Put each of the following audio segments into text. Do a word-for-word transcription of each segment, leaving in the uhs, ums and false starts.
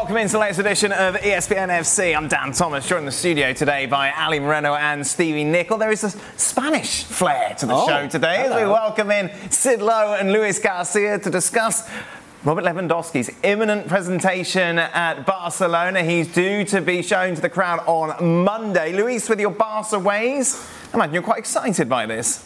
Welcome into the latest edition of E S P N F C. I'm Dan Thomas, joined in the studio today by Ali Moreno and Stevie Nicol. There is a Spanish flair to the oh, show today hello. as we welcome in Sid Lowe and Luis Garcia to discuss Robert Lewandowski's imminent presentation at Barcelona. He's due to be shown to the crowd on Monday. Luis, with your Barca ways, I imagine you're quite excited by this.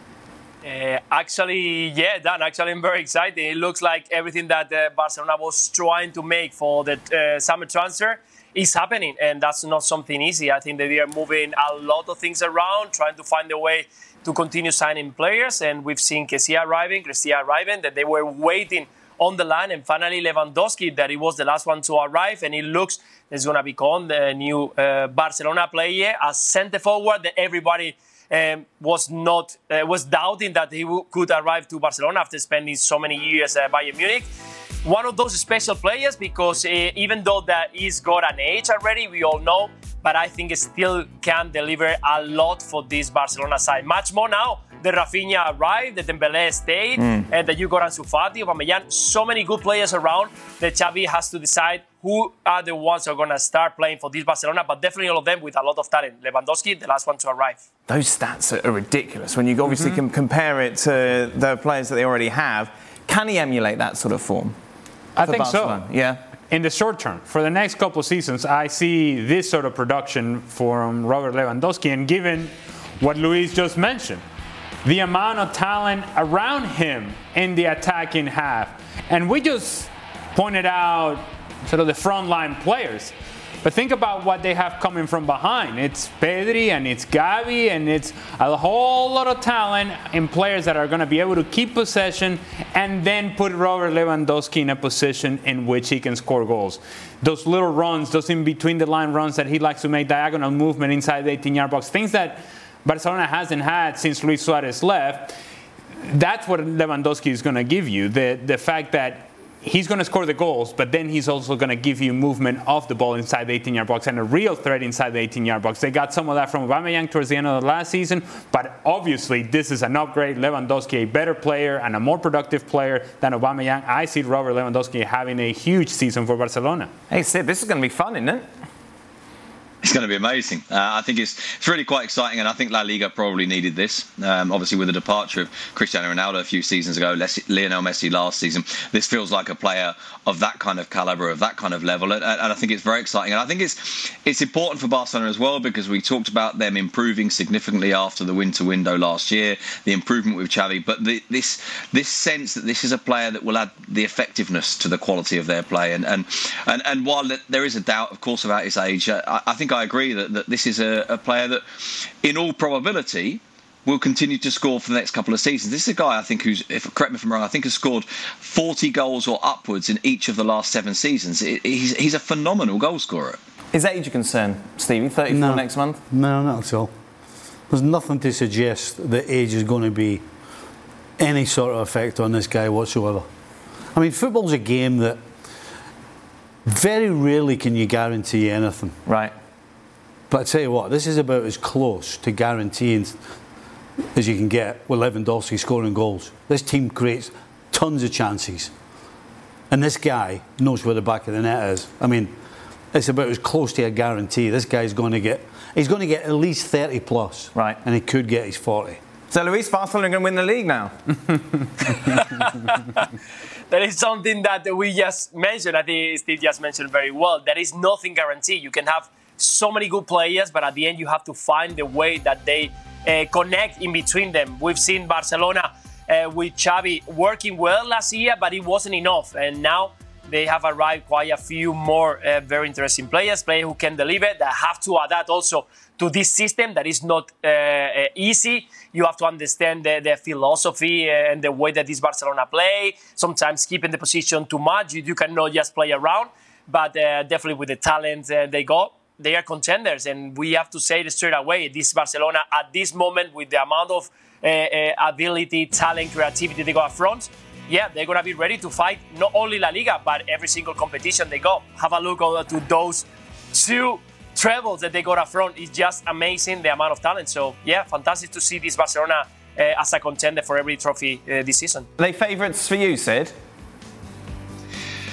Uh, actually, yeah, Dan, actually I'm very excited. It looks like everything that uh, Barcelona was trying to make for the uh, summer transfer is happening, and that's not something easy. I think that they are moving a lot of things around, trying to find a way to continue signing players, and we've seen Kessie arriving, Cristina arriving, that they were waiting on the line, and finally Lewandowski, that he was the last one to arrive, and it looks he's going to become the new uh, Barcelona player, a centre forward that everybody Um, was not uh, was doubting that he w- could arrive to Barcelona after spending so many years at Bayern Munich. One of those special players because uh, even though that he's got an age already, we all know, but I think he still can deliver a lot for this Barcelona side. Much more now that Rafinha arrived, that Dembélé stayed, mm. and that you got Ansu Fati, Aubameyang, so many good players around that Xavi has to decide who are the ones who are going to start playing for this Barcelona, but definitely all of them with a lot of talent. Lewandowski, the last one to arrive. Those stats are ridiculous when you obviously mm-hmm. can compare it to the players that they already have. Can he emulate that sort of form? I think Barcelona? so. Yeah. In the short term, for the next couple of seasons, I see this sort of production from Robert Lewandowski, and given what Luis just mentioned, the amount of talent around him in the attacking half. And we just pointed out sort of the frontline players. But think about what they have coming from behind. It's Pedri and it's Gavi and it's a whole lot of talent in players that are going to be able to keep possession and then put Robert Lewandowski in a position in which he can score goals. Those little runs, those in between the line runs that he likes to make, diagonal movement inside the eighteen-yard box, things that Barcelona hasn't had since Luis Suarez left. That's what Lewandowski is going to give you. The the fact that he's going to score the goals, but then he's also going to give you movement off the ball inside the eighteen-yard box and a real threat inside the eighteen-yard box. They got some of that from Aubameyang towards the end of the last season, but obviously this is an upgrade. Lewandowski, a better player and a more productive player than Aubameyang. I see Robert Lewandowski having a huge season for Barcelona. Hey, Sid, this is going to be fun, isn't it? It's going to be amazing. Uh, I think it's it's really quite exciting, and I think La Liga probably needed this. Um, obviously, with the departure of Cristiano Ronaldo a few seasons ago, Lionel Messi last season, this feels like a player of that kind of calibre, of that kind of level, and, and I think it's very exciting. And I think it's it's important for Barcelona as well, because we talked about them improving significantly after the winter window last year, the improvement with Xavi, but the, this this sense that this is a player that will add the effectiveness to the quality of their play. And and and, and while there is a doubt, of course, about his age, I, I think I agree that, that this is a, a player that, in all probability, will continue to score for the next couple of seasons. This is a guy, I think, who's, if correct me if I'm wrong, I think has scored forty goals or upwards in each of the last seven seasons. It, he's, he's a phenomenal goal scorer. Is age a concern, Stevie? thirty-four no, next month? No, not at all. There's nothing to suggest that age is going to be any sort of effect on this guy whatsoever. I mean, football's a game that very rarely can you guarantee anything. Right. But I tell you what, this is about as close to guaranteeing as you can get with Lewandowski scoring goals. This team creates tons of chances. And this guy knows where the back of the net is. I mean, it's about as close to a guarantee. This guy's going to get, he's going to get at least thirty plus. Right. And he could get his forty. So, Luis, Barcelona are going to win the league now. That is something that we just mentioned. I think Steve just mentioned very well. There is nothing guaranteed. You can have so many good players, but at the end you have to find the way that they uh, connect in between them. We've seen Barcelona uh, with Xavi working well last year, but it wasn't enough. And now they have arrived quite a few more uh, very interesting players, players who can deliver, that have to adapt also to this system that is not uh, uh, easy. You have to understand the, the philosophy and the way that this Barcelona play. Sometimes keeping the position too much, you, you cannot just play around, but uh, definitely with the talent uh, they got, they are contenders. And we have to say it straight away, this Barcelona at this moment, with the amount of uh, uh, ability, talent, creativity they got up front, yeah, they're going to be ready to fight not only La Liga, but every single competition they go. Have a look to those two trebles that they got up front. It's just amazing, the amount of talent. So, yeah, fantastic to see this Barcelona uh, as a contender for every trophy uh, this season. Are they favourites for you, Sid?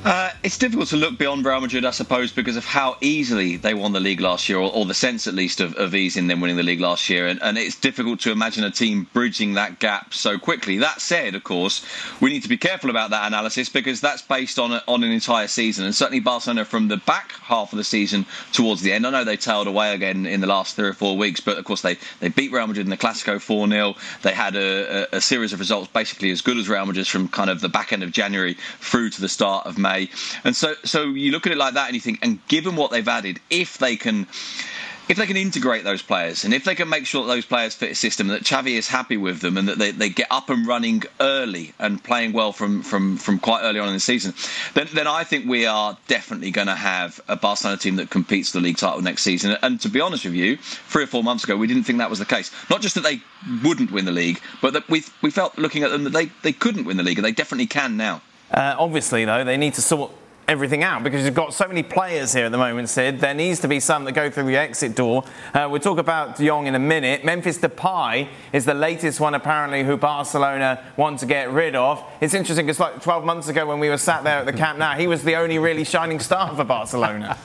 Uh, it's difficult to look beyond Real Madrid, I suppose, because of how easily they won the league last year, or, or the sense at least of, of ease in them winning the league last year. And, and it's difficult to imagine a team bridging that gap so quickly. That said, of course, we need to be careful about that analysis because that's based on a, on an entire season. And certainly Barcelona from the back half of the season towards the end. I know they tailed away again in the last three or four weeks, but of course they, they beat Real Madrid in the Clásico four nil. They had a, a, a series of results basically as good as Real Madrid from kind of the back end of January through to the start of May. And so, so you look at it like that and you think, and given what they've added, if they can, if they can integrate those players, and if they can make sure that those players fit a system, that Xavi is happy with them, and that they, they get up and running early and playing well from, from, from quite early on in the season, then, then I think we are definitely going to have a Barcelona team that competes for the league title next season. And to be honest with you, three or four months ago, we didn't think that was the case. Not just that they wouldn't win the league, but that we we felt looking at them that they, they couldn't win the league, and they definitely can now. Uh, obviously, though, they need to sort everything out because you've got so many players here at the moment, Sid. There needs to be some that go through the exit door. Uh, we'll talk about De Jong in a minute. Memphis Depay is the latest one, apparently, who Barcelona want to get rid of. It's interesting because like twelve months ago when we were sat there at the Camp Nou, he was the only really shining star for Barcelona.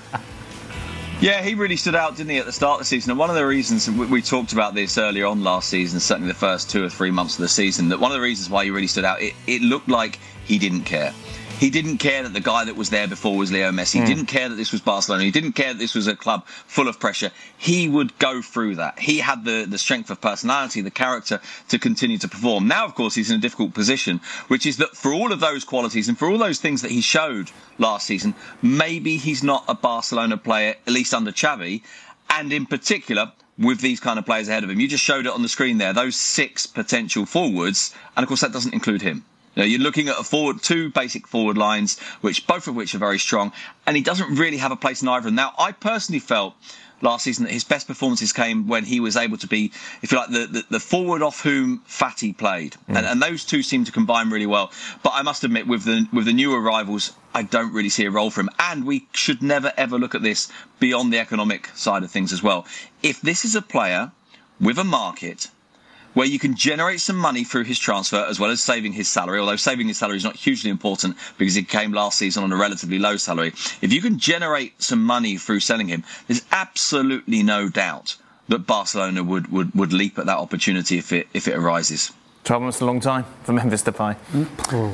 Yeah, he really stood out, didn't he, at the start of the season? And one of the reasons, we, we talked about this earlier on last season, certainly the first two or three months of the season, that one of the reasons why he really stood out, it, it looked like he didn't care. He didn't care that the guy that was there before was Leo Messi. He mm. didn't care that this was Barcelona. He didn't care that this was a club full of pressure. He would go through that. He had the, the strength of personality, the character to continue to perform. Now, of course, he's in a difficult position, which is that for all of those qualities and for all those things that he showed last season, maybe he's not a Barcelona player, at least under Xavi, and in particular with these kind of players ahead of him. You just showed it on the screen there, those six potential forwards, and of course that doesn't include him. You know, you're looking at a forward, two basic forward lines, which both of which are very strong, and he doesn't really have a place in either of them. Now, I personally felt last season that his best performances came when he was able to be, if you like, the, the, the forward off whom Fati played. Mm. And, and those two seem to combine really well. But I must admit, with the with the new arrivals, I don't really see a role for him. And we should never, ever look at this beyond the economic side of things as well. If this is a player with a market where you can generate some money through his transfer as well as saving his salary, although saving his salary is not hugely important because he came last season on a relatively low salary. If you can generate some money through selling him, there's absolutely no doubt that Barcelona would, would, would leap at that opportunity if it if it arises. twelve months is a long time for Memphis Depay. Mm.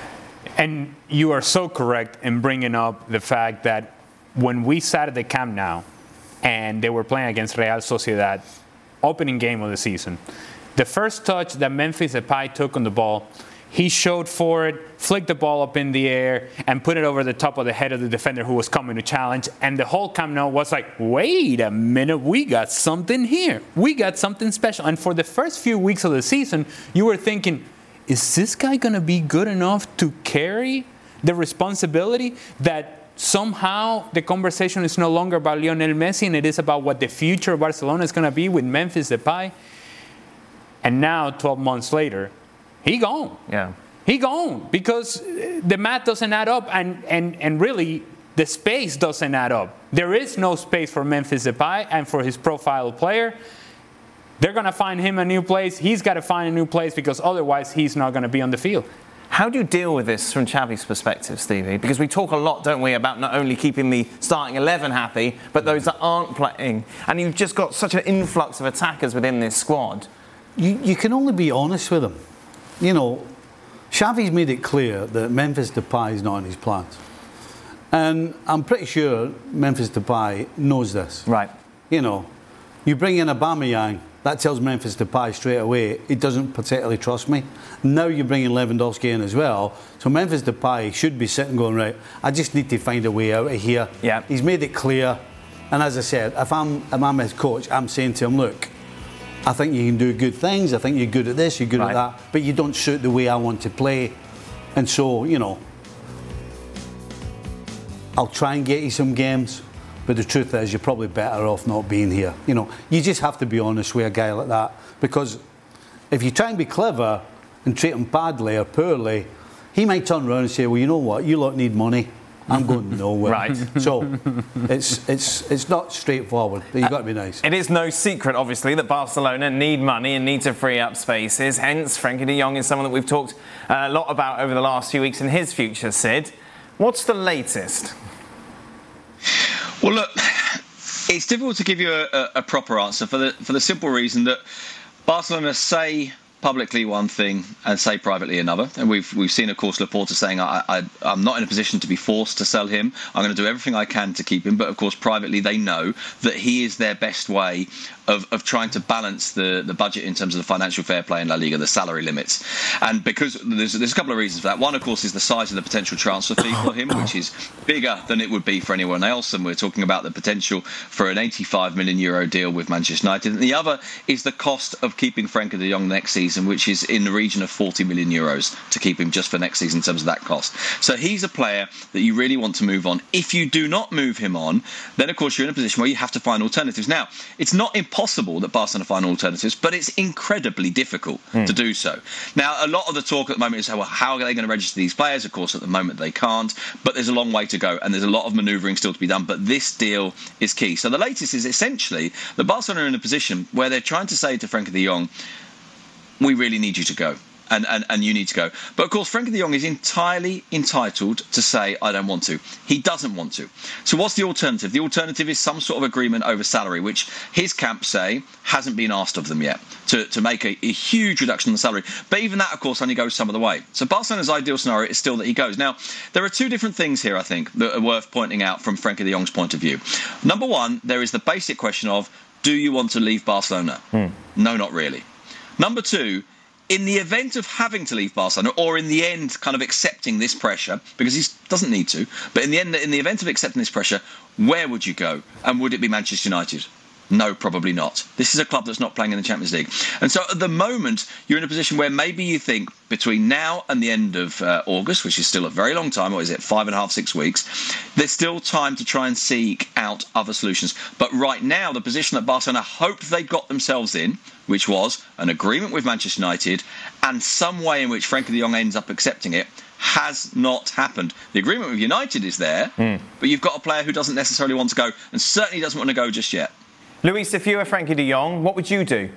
And you are so correct in bringing up the fact that when we sat at the Camp Nou and they were playing against Real Sociedad, opening game of the season, the first touch that Memphis Depay took on the ball, he showed forward, flicked the ball up in the air, and put it over the top of the head of the defender who was coming to challenge. And the whole Camp Nou was like, wait a minute, we got something here. We got something special. And for the first few weeks of the season, you were thinking, is this guy going to be good enough to carry the responsibility that somehow the conversation is no longer about Lionel Messi and it is about what the future of Barcelona is going to be with Memphis Depay? And now, twelve months later, he gone. Yeah. He gone because the math doesn't add up, and, and, and really the space doesn't add up. There is no space for Memphis Depay and for his profile player. They're going to find him a new place. He's got to find a new place because otherwise he's not going to be on the field. How do you deal with this from Xavi's perspective, Stevie? Because we talk a lot, don't we, about not only keeping the starting eleven happy, but those that aren't playing. And you've just got such an influx of attackers within this squad. You, you can only be honest with him. You know, Xavi's made it clear that Memphis Depay is not in his plans. And I'm pretty sure Memphis Depay knows this. Right. You know, you bring in Aubameyang, that tells Memphis Depay straight away he doesn't particularly trust me. Now you're bringing Lewandowski in as well. So Memphis Depay should be sitting going, right, I just need to find a way out of here. Yeah. He's made it clear. And as I said, if I'm, if I'm his coach, I'm saying to him, look, I think you can do good things. I think you're good at this, you're good right. at that. But you don't suit the way I want to play. And so, you know, I'll try and get you some games. But the truth is, you're probably better off not being here. You know, you just have to be honest with a guy like that. Because if you try and be clever and treat him badly or poorly, he might turn around and say, well, you know what, you lot need money. I'm going nowhere. Right. So it's it's it's not straightforward. You've got to be nice. It is no secret, obviously, that Barcelona need money and need to free up spaces. Hence, Frenkie de Jong is someone that we've talked a lot about over the last few weeks in his future, Sid. What's the latest? Well, look, it's difficult to give you a, a, a proper answer for the for the simple reason that Barcelona say publicly one thing and say privately another. And we've we've seen, of course, Laporta saying, I, I, I'm not in a position to be forced to sell him. I'm going to do everything I can to keep him. But, of course, privately they know that he is their best way of, of trying to balance the, the budget in terms of the financial fair play in La Liga, the salary limits. And because there's, there's a couple of reasons for that. One, of course, is the size of the potential transfer fee for him, which is bigger than it would be for anyone else. And we're talking about the potential for an eighty-five million euro deal with Manchester United. And the other is the cost of keeping Frenkie de Jong next season, which is in the region of forty million euros to keep him just for next season in terms of that cost. So he's a player that you really want to move on. If you do not move him on, then, of course, you're in a position where you have to find alternatives. Now, it's not impossible that Barcelona find alternatives, but it's incredibly difficult mm. to do so. Now, a lot of the talk at the moment is, well, how are they going to register these players? Of course, at the moment they can't, but there's a long way to go and there's a lot of manoeuvring still to be done. But this deal is key. So the latest is essentially that Barcelona are in a position where they're trying to say to Frenkie de Jong, we really need you to go. And, and, and you need to go. But, of course, Frenkie de Jong is entirely entitled to say, I don't want to. He doesn't want to. So what's the alternative? The alternative is some sort of agreement over salary, which his camp say hasn't been asked of them yet, to, to make a, a huge reduction in the salary. But even that, of course, only goes some of the way. So Barcelona's ideal scenario is still that he goes. Now, there are two different things here, I think, that are worth pointing out from Frenkie de Jong's point of view. Number one, there is the basic question of, do you want to leave Barcelona? Hmm. No, not really. Number two, in the event of having to leave Barcelona, or in the end kind of accepting this pressure, because he doesn't need to, but in the end, in the event of accepting this pressure, where would you go? And would it be Manchester United? No, probably not. This is a club that's not playing in the Champions League. And so at the moment, you're in a position where maybe you think between now and the end of uh, August, which is still a very long time, or is it five and a half, six weeks, there's still time to try and seek out other solutions. But right now, the position that Barcelona hoped they got themselves in, which was an agreement with Manchester United and some way in which Frenkie de Jong ends up accepting it, has not happened. The agreement with United is there, mm. but you've got a player who doesn't necessarily want to go and certainly doesn't want to go just yet. Luis, if you were Frenkie de Jong, what would you do?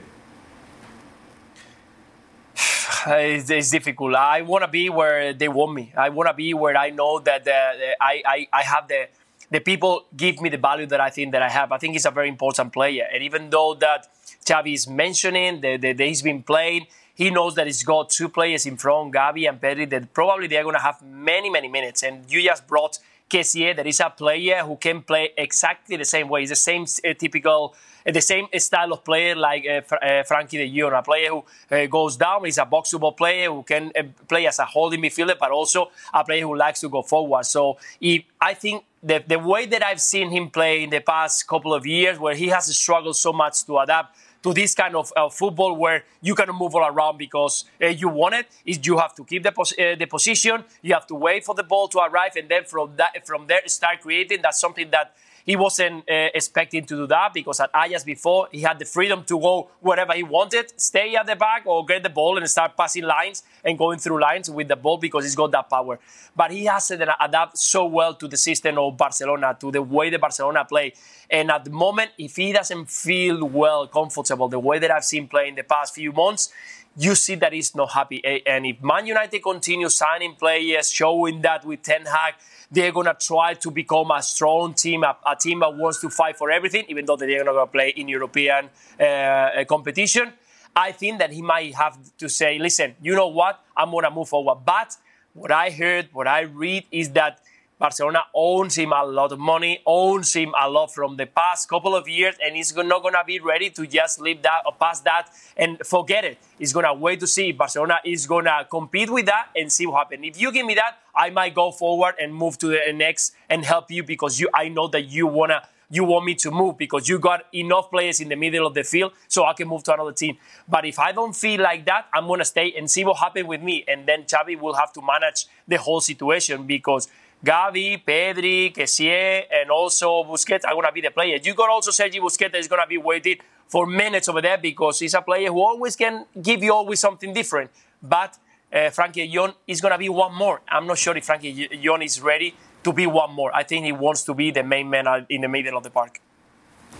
It's, it's difficult. I want to be where they want me. I want to be where I know that uh, I, I, I have the the people give me the value that I think that I have. I think he's a very important player. And even though that Xavi is mentioning that, that he's been playing, he knows that he's got two players in front, Gavi and Pedri, that probably they're going to have many, many minutes. And you just brought Kessié, that is a player who can play exactly the same way. He's the same uh, typical, uh, the same style of player like uh, Fr- uh, Frenkie de Jong, a player who uh, goes down. He's a box-to-ball player who can uh, play as a holding midfielder, but also a player who likes to go forward. So if, I think the, the way that I've seen him play in the past couple of years, where he has struggled so much to adapt to this kind of uh, football where you cannot move all around because uh, you want it, is you have to keep the, pos- uh, the position, you have to wait for the ball to arrive, and then from that from there start creating. That's something that he wasn't uh, expecting to do that, because at Ajax before, he had the freedom to go wherever he wanted, stay at the back or get the ball and start passing lines and going through lines with the ball because he's got that power. But he has to adapt so well to the system of Barcelona, to the way the Barcelona play. And at the moment, if he doesn't feel well, comfortable, the way that I've seen play in the past few months, you see that he's not happy. And if Man United continues signing players, showing that with Ten Hag, they're going to try to become a strong team, a, a team that wants to fight for everything, even though they're not going to play in European uh, competition. I think that he might have to say, listen, you know what? I'm going to move forward. But what I heard, what I read is that Barcelona owns him a lot of money, owns him a lot from the past couple of years, and he's not going to be ready to just leave that or pass that and forget it. He's going to wait to see if Barcelona is going to compete with that and see what happens. If you give me that, I might go forward and move to the next and help you, because you, I know that you want to you want me to move because you got enough players in the middle of the field so I can move to another team. But if I don't feel like that, I'm going to stay and see what happens with me. And then Xavi will have to manage the whole situation, because Gavi, Pedri, Kessié, and also Busquets are going to be the players. You got also Sergi Busquets that is going to be waiting for minutes over there, because he's a player who always can give you always something different. But uh, Frenkie de Jong is going to be one more. I'm not sure if Frenkie de Jong is ready to be one more. I think he wants to be the main man in the middle of the park.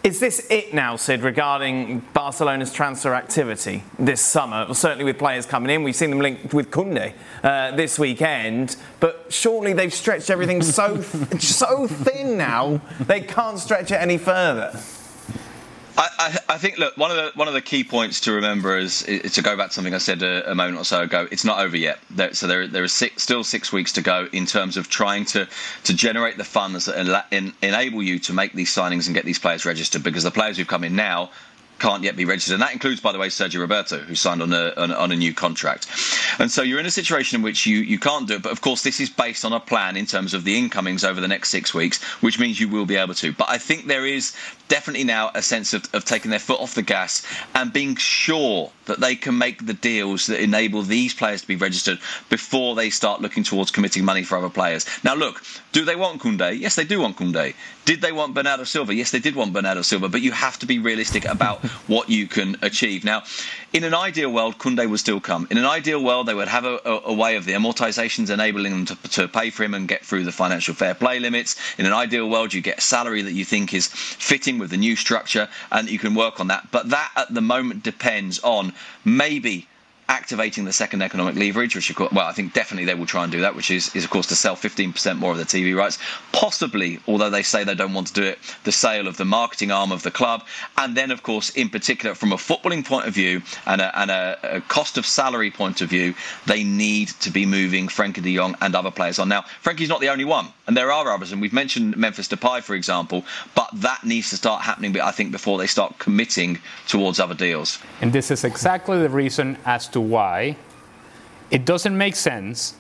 Is this it now, Sid, regarding Barcelona's transfer activity this summer? Well, certainly with players coming in. We've seen them linked with Koundé uh, this weekend. But surely they've stretched everything so so thin now, they can't stretch it any further. I, I, I think, look, one of the one of the key points to remember is, is to go back to something I said a, a moment or so ago. It's not over yet. There, so there there is six, still six weeks to go in terms of trying to, to generate the funds that en, en, enable you to make these signings and get these players registered, because the players who've come in now can't yet be registered. And that includes, by the way, Sergio Roberto, who signed on a, on, on a new contract. And so you're in a situation in which you, you can't do it. But, of course, this is based on a plan in terms of the incomings over the next six weeks, which means you will be able to. But I think there is definitely now a sense of, of taking their foot off the gas and being sure that they can make the deals that enable these players to be registered before they start looking towards committing money for other players. Now, look, do they want Koundé? Yes, they do want Koundé. Did they want Bernardo Silva? Yes, they did want Bernardo Silva. But you have to be realistic about what you can achieve. Now, in an ideal world, Koundé would still come. In an ideal world, they would have a, a, a way of the amortisations enabling them to, to pay for him and get through the financial fair play limits. In an ideal world, you get a salary that you think is fitting with the new structure, and you can work on that. But that, at the moment, depends on maybe activating the second economic leverage, which, of course, well, I think definitely they will try and do that, which is, is of course, to sell fifteen percent more of the T V rights. Possibly, although they say they don't want to do it, the sale of the marketing arm of the club. And then, of course, in particular, from a footballing point of view and a, and a, a cost of salary point of view, they need to be moving Frenkie de Jong and other players on. Now, Frenkie's not the only one, and there are others, and we've mentioned Memphis Depay, for example, but that needs to start happening, I think, before they start committing towards other deals. And this is exactly the reason as to why it doesn't make sense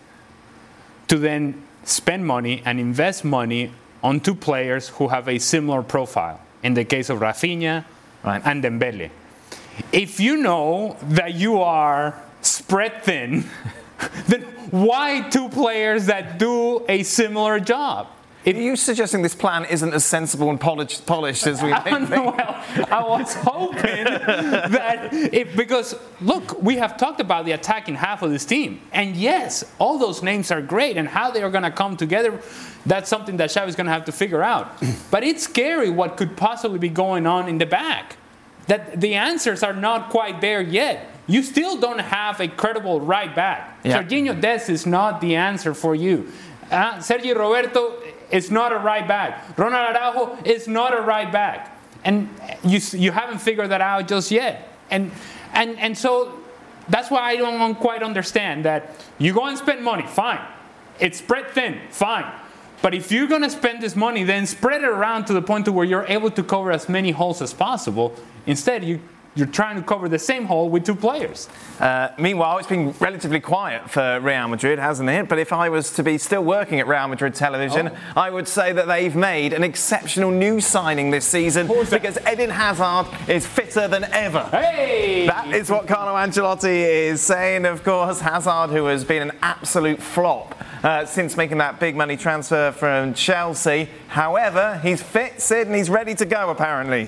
to then spend money and invest money on two players who have a similar profile, in the case of Rafinha right. and Dembele. If you know that you are spread thin, then why two players that do a similar job? Are you suggesting this plan isn't as sensible and polished, polished as we think? Well, I was hoping that it, because, look, we have talked about the attacking half of this team. And yes, all those names are great, and how they are going to come together, that's something that Xavi's going to have to figure out. But it's scary what could possibly be going on in the back. That the answers are not quite there yet. You still don't have a credible right back. Yeah. Serginho Dest is not the answer for you. Uh, Sergio Roberto is not a right back. Ronald Araujo is not a right back. And you you haven't figured that out just yet. And and and so that's why I don't quite understand that you go and spend money, fine. It's spread thin, fine. But if you're going to spend this money, then spread it around to the point to where you're able to cover as many holes as possible. Instead, you You're trying to cover the same hole with two players. Uh, meanwhile, it's been relatively quiet for Real Madrid, hasn't it? But if I was to be still working at Real Madrid television, oh. I would say that they've made an exceptional new signing this season because Eden Hazard is fitter than ever. Hey! That is what Carlo Ancelotti is saying, of course. Hazard, who has been an absolute flop uh, since making that big money transfer from Chelsea. However, he's fit, Sid, and he's ready to go, apparently.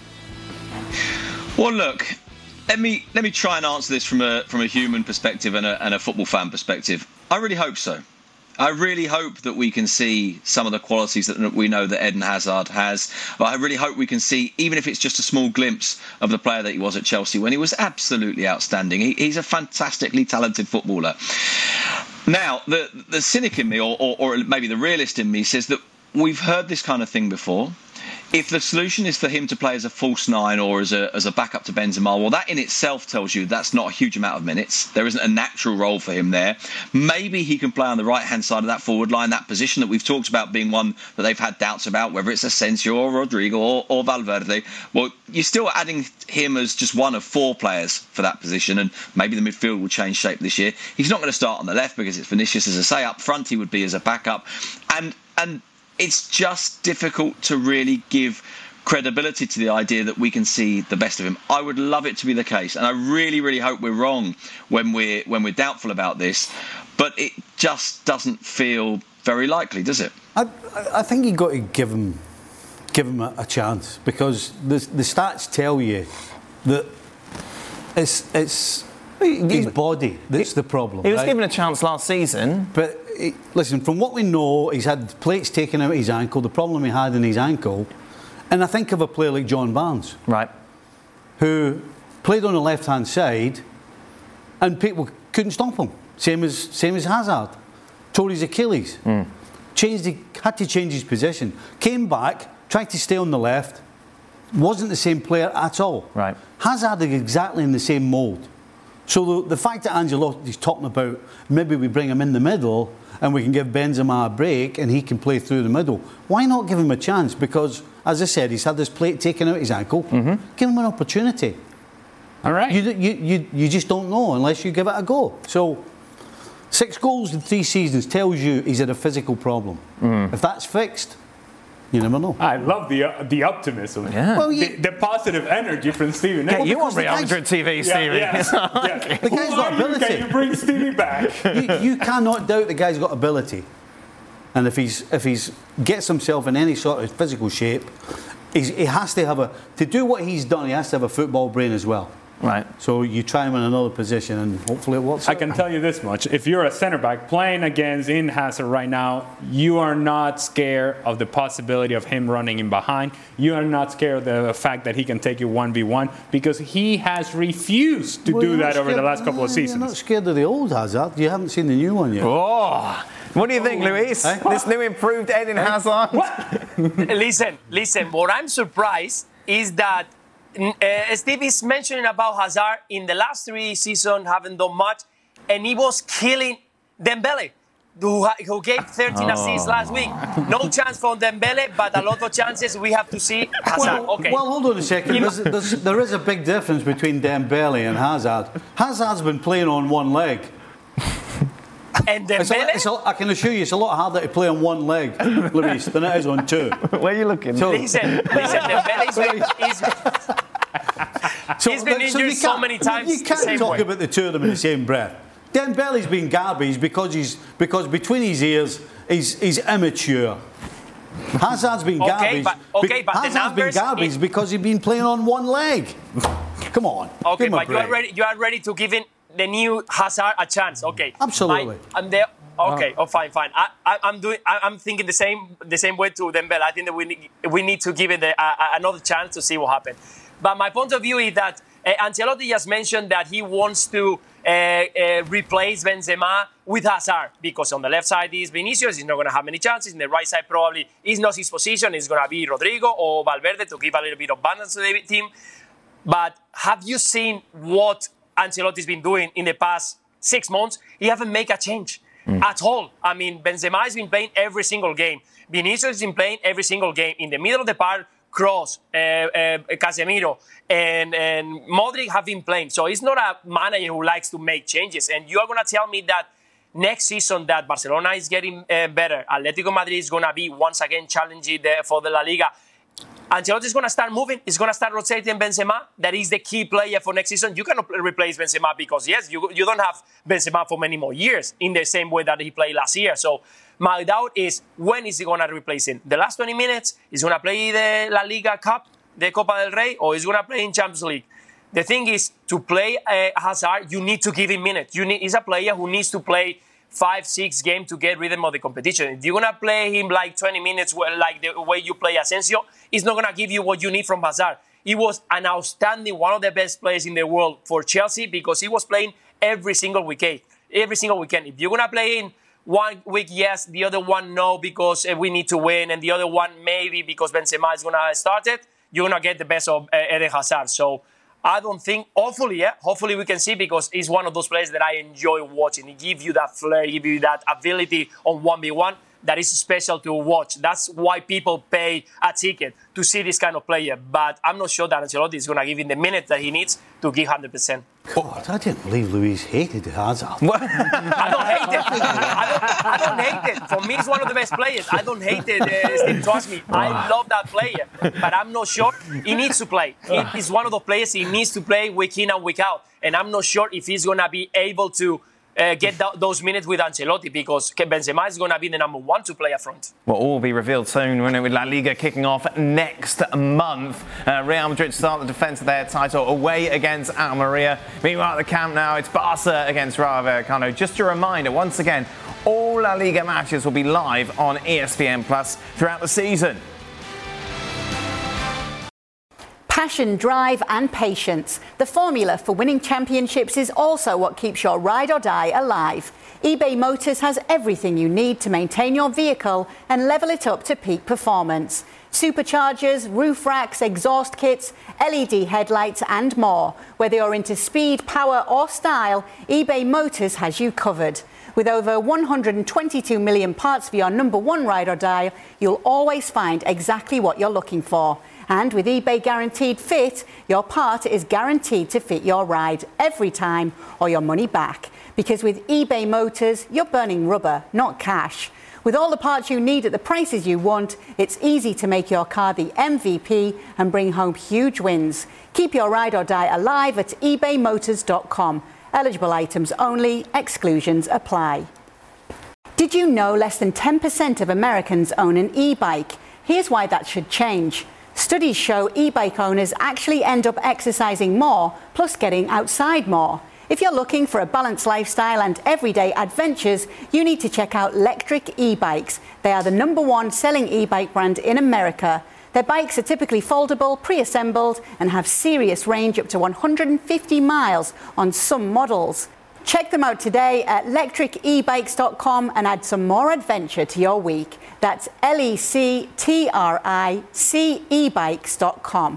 Well, look, let me let me try and answer this from a from a human perspective and a, and a football fan perspective. I really hope so. I really hope that we can see some of the qualities that we know that Eden Hazard has. But I really hope we can see, even if it's just a small glimpse of the player that he was at Chelsea when he was absolutely outstanding. He, he's a fantastically talented footballer. Now, the the cynic in me, or, or, or maybe the realist in me, says that we've heard this kind of thing before. If the solution is for him to play as a false nine or as a as a backup to Benzema, well, that in itself tells you that's not a huge amount of minutes. There isn't a natural role for him there. Maybe he can play on the right-hand side of that forward line, that position that we've talked about being one that they've had doubts about, whether it's Asensio or Rodrigo or, or Valverde. Well, you're still adding him as just one of four players for that position, and maybe the midfield will change shape this year. He's not going to start on the left because it's Vinicius, as I say. Up front, he would be as a backup. And and... It's just difficult to really give credibility to the idea that we can see the best of him. I would love it to be the case, and I really, really hope we're wrong when we're when we're doubtful about this. But it just doesn't feel very likely, does it? I, I think you've got to give him give him a, a chance, because the the stats tell you that it's it's his body that's the problem. He was right? given a chance last season, but. Listen, from what we know, he's had plates taken out of his ankle. The problem he had in his ankle And I think of a player like John Barnes, Right. who played on the left-hand side, and people couldn't stop him. Same as same as Hazard. Tore his Achilles. Mm. Changed, he had to change his position. Came back, tried to stay on the left. Wasn't the same player at all. Right. Hazard is exactly in the same mould. So the, the fact that Ancelotti's talking about maybe we bring him in the middle and we can give Benzema a break and he can play through the middle. Why not give him a chance? Because, as I said, he's had this plate taken out his ankle. Mm-hmm. Give him an opportunity. All right. You, you, you, you just don't know unless you give it a go. So, six goals in three seasons tells you he's had a physical problem. Mm. If that's fixed, you never know. I love the uh, the optimism. Yeah. Well, you, the, the positive energy from Stevie. Get Well, you on because the Real guy's- Madrid T V, Stevie. Yeah, yeah, yeah. The guy's Who got are you? ability. Can you bring Stevie back? you, you cannot doubt the guy's got ability. And if he's if he's gets himself in any sort of physical shape, he's, he has to have a to do what he's done. He has to have a football brain as well. Right. So you try him in another position, and hopefully it works. I out. can tell you this much. If you're a center back playing against in Hazard right now, you are not scared of the possibility of him running in behind. You are not scared of the fact that he can take you one v one because he has refused to Well, do you're not that over the scared- last couple of You're not seasons. scared of the old Hazard. You haven't seen the new one yet. Oh. What do you think, Luis? Eh? This new improved Eden Hazard? listen, listen. What I'm surprised is that uh, Steve is mentioning about Hazard in the last three seasons haven't done much, and he was killing Dembele, who, who gave thirteen Oh. assists last week. No chance for Dembele, but a lot of chances we have to see Hazard. Well, Okay. well, hold on a second. You know- There's, there's, there is a big difference between Dembele and Hazard. Hazard's been playing on one leg. and It's a, Dembele, it's a, I can assure you, it's a lot harder to play on one leg, Luis, than it is on two. Where are you looking? So- listen, listen. Dembele's been, he's, he's been you injured so can't- many times You the can't same talk way. about the two of them in the same breath. Dembele's been garbage because he's because between his ears he's he's immature. Hazard's been Okay, garbage. but- okay, be- but the Hazard's been numbers garbage is- because he's been playing on one leg. Come on. Okay, give him a but you are break. ready. You are ready to give in the new Hazard a chance. Okay, Absolutely. My, I'm there. Okay. Oh, fine, fine. I, I, I'm doing. I, I'm thinking the same, the same way to Dembele. I think that we need, we need to give it a, a, another chance to see what happens. But my point of view is that uh, Ancelotti just mentioned that he wants to uh, uh, replace Benzema with Hazard because on the left side is Vinicius. He's not going to have many chances. In the right side, probably is not his position. It's going to be Rodrigo or Valverde to give a little bit of balance to the team. But have you seen what Ancelotti's been doing in the past six months? He haven't made a change mm. at all. I mean, Benzema has been playing every single game. Vinicius has been playing every single game. In the middle of the park, Kroos, uh, uh, Casemiro, and, and Modric have been playing. So he's not a manager who likes to make changes. And you are going to tell me that next season that Barcelona is getting uh, better, Atletico Madrid is going to be once again challenging the, for the La Liga. Ancelotti is going to start moving. He's going to start rotating Benzema. That is the key player for next season. You cannot replace Benzema because, yes, you, you don't have Benzema for many more years in the same way that he played last year. So my doubt is, when is he going to replace him? The last twenty minutes, he's going to play the La Liga Cup, the Copa del Rey, or he's going to play in Champions League? The thing is, to play uh, Hazard, you need to give him minutes. You need, he's a player who needs to play five, six games to get rhythm of the competition. If you're going to play him like twenty minutes, like the way you play Asensio, he's not going to give you what you need from Hazard. He was an outstanding, one of the best players in the world for Chelsea because he was playing every single weekend. Every single weekend. If you're going to play in one week, yes, the other one, no, because we need to win, and the other one, maybe because Benzema is going to start it, you're going to get the best of Eden Hazard. So I don't think, hopefully, yeah, hopefully we can see because he's one of those players that I enjoy watching. He gives you that flair, he gives you that ability on one v one that is special to watch. That's why people pay a ticket to see this kind of player. But I'm not sure that Ancelotti is going to give him the minutes that he needs to give one hundred percent. God, I didn't believe Luis hated Hazard. I don't hate it. I don't, I don't hate it. For me, he's one of the best players. I don't hate it, uh, Steve. Trust me. I love that player. But I'm not sure. He needs to play. He, he's one of the players he needs to play week in and week out. And I'm not sure if he's going to be able to uh, get th- those minutes with Ancelotti because Benzema is going to be the number one to play up front. Well, all will be revealed soon, won't it, with La Liga kicking off next month. Uh, Real Madrid start the defence of their title away against Almeria. Meanwhile, at the Camp Nou, it's Barca against Rayo Vallecano. Just a reminder, once again, all La Liga matches will be live on E S P N Plus throughout the season. Passion, drive and patience. The formula for winning championships is also what keeps your ride or die alive. eBay Motors has everything you need to maintain your vehicle and level it up to peak performance. Superchargers, roof racks, exhaust kits, L E D headlights and more. Whether you're into speed, power or style, eBay Motors has you covered. With over one hundred twenty-two million parts for your number one ride or die, you'll always find exactly what you're looking for. And with eBay Guaranteed Fit, your part is guaranteed to fit your ride every time or your money back. Because with eBay Motors, you're burning rubber, not cash. With all the parts you need at the prices you want, it's easy to make your car the M V P and bring home huge wins. Keep your ride or die alive at ebay motors dot com. Eligible items only, exclusions apply. Did you know less than ten percent of Americans own an e-bike? Here's why that should change. Studies show e-bike owners actually end up exercising more, plus getting outside more. If you're looking for a balanced lifestyle and everyday adventures, you need to check out Lectric e-bikes. They are the number one selling e-bike brand in America. Their bikes are typically foldable, pre-assembled, and have serious range up to one hundred fifty miles on some models. Check them out today at lectric e bikes dot com and add some more adventure to your week. That's L E C T R I C e bikes dot com.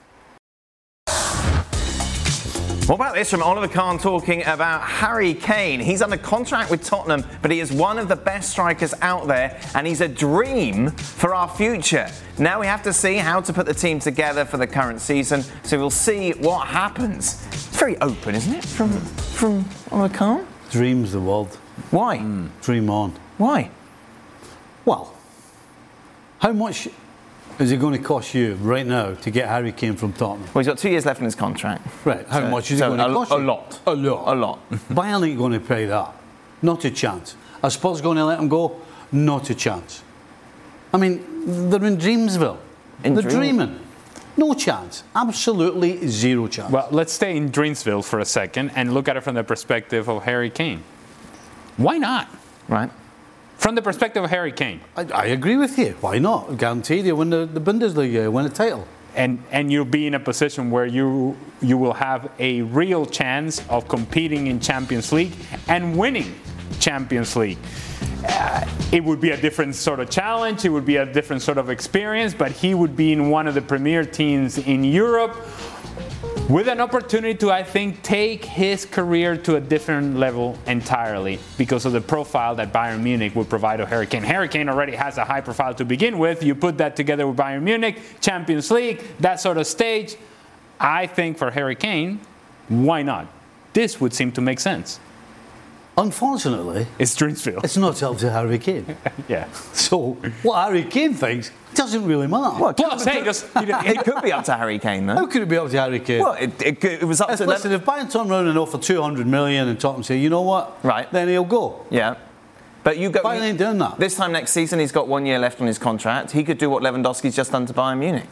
What about this from Oliver Kahn talking about Harry Kane? He's under contract with Tottenham, but he is one of the best strikers out there, and he's a dream for our future. Now we have to see how to put the team together for the current season, so we'll see what happens. It's very open, isn't it, from from Oliver Kahn? Dream's the word. Why? Mm. Dream on. Why? Well, how much is it going to cost you right now to get Harry Kane from Tottenham? Well, he's got two years left in his contract. Right. How so, much is so it going a, to cost a you? lot. A lot. A lot. Bayern ain't going to pay that. Not a chance. Are Spurs going to let him go? Not a chance. I mean, they're in Dreamsville. In they're Dream- dreaming. No chance. Absolutely zero chance. Well, let's stay in Dreamsville for a second and look at it from the perspective of Harry Kane. Why not? Right. From the perspective of Harry Kane. I, I agree with you. Why not? Guaranteed you win the, the Bundesliga, win a title. And and you'll be in a position where you you will have a real chance of competing in Champions League and winning Champions League. Uh, it would be a different sort of challenge. It would be a different sort of experience. But he would be in one of the premier teams in Europe, with an opportunity to, I think, take his career to a different level entirely because of the profile that Bayern Munich would provide to Harry Kane. Harry Kane already has a high profile to begin with. You put that together with Bayern Munich, Champions League, that sort of stage. I think for Harry Kane, why not? This would seem to make sense. Unfortunately, It's Dreamsville. it's not up to Harry Kane. Yeah. So what Harry Kane thinks doesn't really matter. Well, Plus, hey, just, you know, it could be up to Harry Kane, though. How could it be up to Harry Kane? Well, it, it, could- it was up If, to listen, them. if Bayern turn around and offer two hundred million and Tottenham say, you know what? Right. Then he'll go. Yeah. But you go. Bayern ain't doing that. This time next season, he's got one year left on his contract. He could do what Lewandowski's just done to Bayern Munich.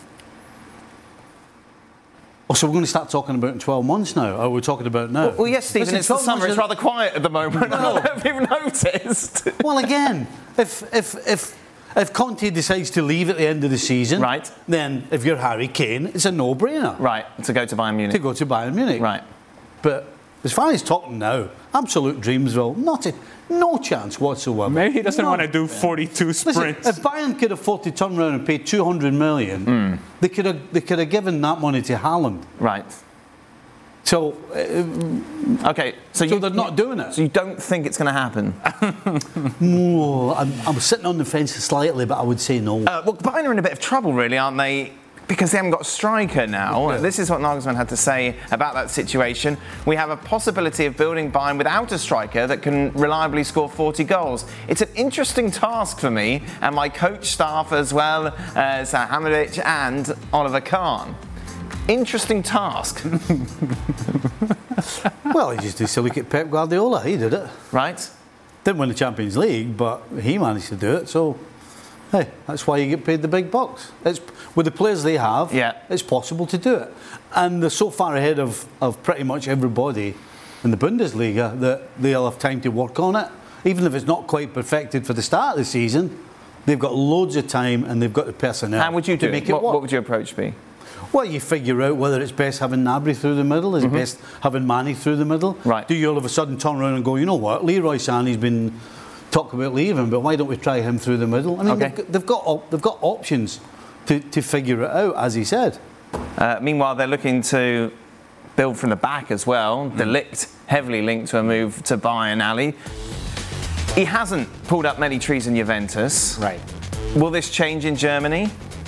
Oh, so we're going to start talking about in twelve months now? Or we're talking about now? Well, yes, Stephen, Listen, it's the twelve summer. months It's is- rather quiet at the moment. I don't know if you've noticed. Well, again, if if if if Conte decides to leave at the end of the season, Right. then if you're Harry Kane, it's a no-brainer Right, to go to Bayern to Munich. go to Bayern Munich. Right. But as far as talking now, absolute Dreamsville, not a, no chance whatsoever. maybe he doesn't No. want to do forty-two Listen, sprints. if Bayern could afford to turn around and pay two hundred million, Hmm. they could have they could have given that money to Haaland. Right. So, uh, Okay, so, so you, they're not doing it. so you don't think it's going to happen? Oh, I'm, I'm sitting on the fence slightly, but I would say no. Uh, well, Bayern are in a bit of trouble, really, aren't they? Because they haven't got a striker now. Yeah. This is what Nagelsmann had to say about that situation. We have a possibility of building Bayern without a striker that can reliably score forty goals. It's an interesting task for me and my coach staff, as well as Hamadic and Oliver Kahn. Interesting task, Well, you just used to look at Pep Guardiola. He did it. right? Didn't win the Champions League, but he managed to do it. So, hey, that's why you get paid the big bucks. It's with the players they have. Yeah. It's possible to do it, and they're so far ahead of, of pretty much everybody in the Bundesliga that they'll have time to work on it. Even if it's not quite perfected for the start of the season, they've got loads of time and they've got the personnel How would you do to it? make it What, work. what would your approach be? Well, you figure out whether it's best having Gnabry through the middle, is mm-hmm. it best having Manny through the middle? Right. Do you all of a sudden turn around and go, you know what, Leroy Sané's been talking about leaving, but why don't we try him through the middle? I mean, okay. they've, they've got they've got options to, to figure it out, as he said. Uh, meanwhile, they're looking to build from the back as well. Mm. De Ligt heavily linked to a move to Bayern, Ali. He hasn't pulled up many trees in Juventus. Right. Will this change in Germany?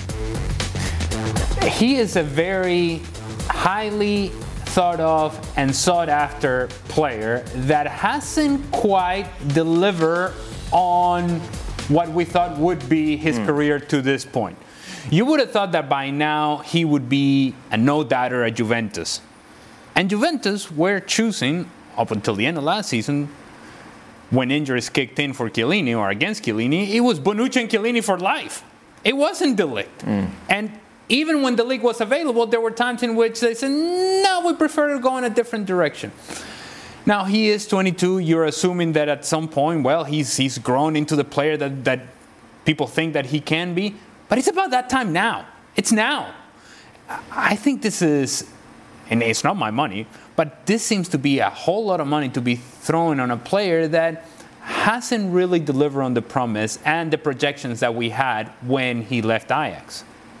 He is a very highly thought of and sought after player that hasn't quite delivered on what we thought would be his mm. career to this point. You would have thought that by now he would be a no-doubter at Juventus. And Juventus were choosing, up until the end of last season, when injuries kicked in for Chiellini or against Chiellini, it was Bonucci and Chiellini for life. It wasn't De Ligt. Mm. And even when De Ligt was available, there were times in which they said, no, we prefer to go in a different direction. Now, he is twenty-two. You're assuming that at some point, well, he's he's grown into the player that, that people think that he can be. But it's about that time now. It's now. I think this is, and it's not my money, but this seems to be a whole lot of money to be thrown on a player that hasn't really delivered on the promise and the projections that we had when he left Ajax.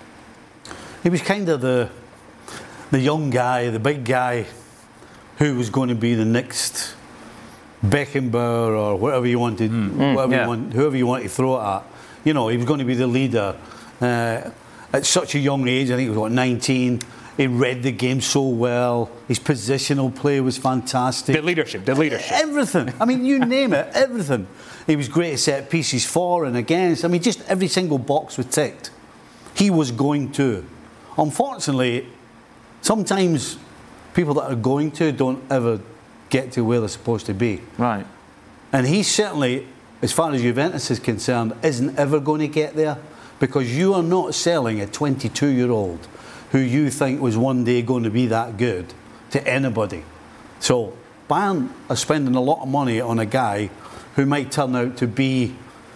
He was kind of the the young guy, the big guy, who was going to be the next Beckenbauer or whatever you wanted, mm. whatever yeah. you want, whoever you want to throw it at. You know, he was going to be the leader uh, at such a young age. I think he was what, nineteen. He read the game so well. His positional play was fantastic. The leadership, the leadership. Everything. I mean, you name it, everything. He was great at set pieces for and against. I mean, just every single box was ticked. He was going to. Unfortunately, sometimes people that are going to don't ever get to where they're supposed to be. Right. And he certainly, as far as Juventus is concerned, isn't ever going to get there, because you are not selling a twenty-two-year-old who you think was one day going to be that good to anybody. So Bayern are spending a lot of money on a guy who might turn out to be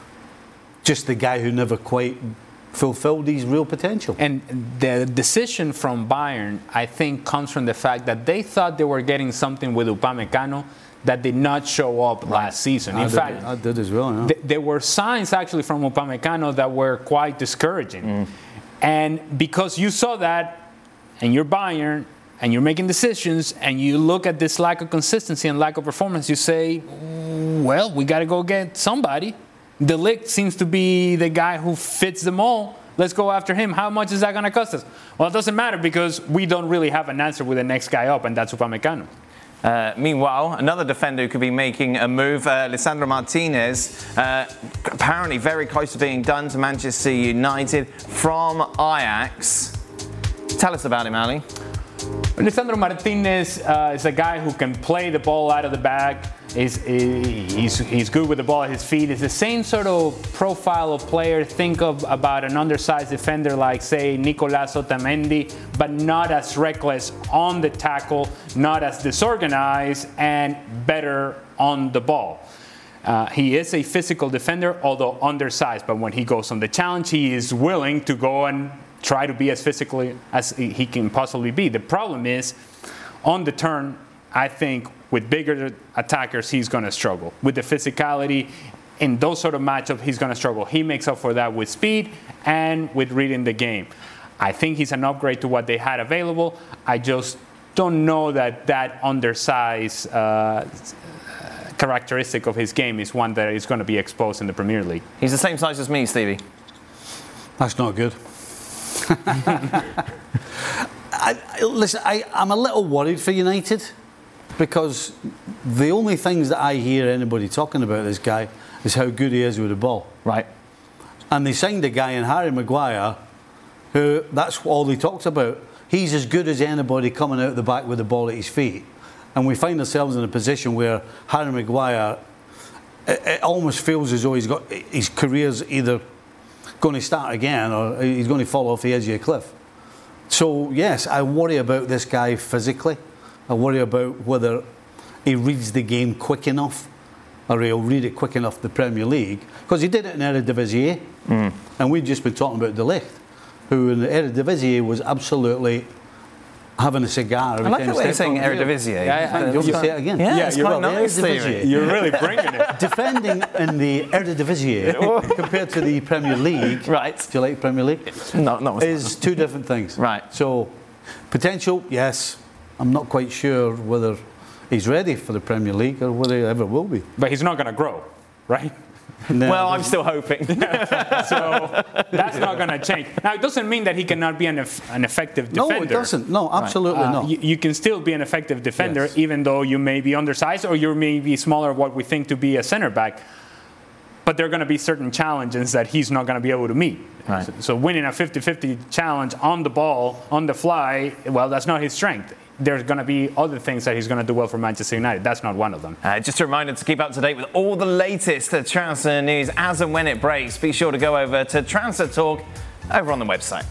just the guy who never quite fulfilled his real potential. And the decision from Bayern, I think, comes from the fact that they thought they were getting something with Upamecano that did not show up right. last season. In I fact, did, I did as well. Yeah. th- there were signs actually from Upamecano that were quite discouraging. Mm. And because you saw that, and you're Bayern, and you're making decisions, and you look at this lack of consistency and lack of performance, you say, well, we got to go get somebody. De Ligt seems to be the guy who fits them all. Let's go after him. How much is that going to cost us? Well, it doesn't matter, because we don't really have an answer with the next guy up, and that's Upamecano. Uh, meanwhile, another defender who could be making a move, uh, Lisandro Martinez, uh, apparently very close to being done to Manchester United from Ajax. Tell us about him, Ali. Lisandro Martinez uh, is a guy who can play the ball out of the bag. He's, he's, he's good with the ball at his feet. It's the same sort of profile of player. Think of about an undersized defender like, say, Nicolas Otamendi, but not as reckless on the tackle, not as disorganized, and better on the ball. Uh, he is a physical defender, although undersized, but when he goes on the challenge, he is willing to go and try to be as physically as he can possibly be. The problem is, on the turn, I think with bigger attackers, he's going to struggle. With the physicality, in those sort of matchups, he's going to struggle. He makes up for that with speed and with reading the game. I think he's an upgrade to what they had available. I just don't know that that undersized uh, characteristic of his game is one that is going to be exposed in the Premier League. He's the same size as me, Stevie. That's not good. I, listen, I, I'm a little worried for United, because the only things that I hear anybody talking about this guy is how good he is with the ball. Right. And they signed a guy in Harry Maguire who, that's all they talked about. He's as good as anybody coming out the back with the ball at his feet. And we find ourselves in a position where Harry Maguire, it, it almost feels as though he's got his career's either going to start again or he's going to fall off the edge of a cliff. So yes, I worry about this guy physically. I worry about whether he reads the game quick enough, or he'll read it quick enough the Premier League, because he did it in Eredivisie, mm. and we've just been talking about De Ligt. who in the Eredivisie was absolutely having a cigar. I like the way you're saying Eredivisie. Yeah, yeah. Do you want me to say it again? Yeah, it's you're quite well, nice. Eredivisie. You're really bringing it. Defending in the Eredivisie compared to the Premier League. Right. Do you like Premier League? No, not is two different things. Right. So, potential, yes. I'm not quite sure whether he's ready for the Premier League or whether he ever will be. But he's not going to grow, right? No, well, I'm still hoping. So that's not going to change. Now, it doesn't mean that he cannot be an, eff- an effective defender. No, it doesn't. No, absolutely Uh, not. you, you can still be an effective defender, Yes. even though you may be undersized or you may be smaller, what we think to be a center back. But there are going to be certain challenges that he's not going to be able to meet. Right. So, so winning a fifty-fifty challenge on the ball, on the fly, well, that's not his strength. There's going to be other things that he's going to do well for Manchester United. That's not one of them. Uh, just a reminder to keep up to date with all the latest uh, transfer news as and when it breaks. Be sure to go over to Transfer Talk over on the website.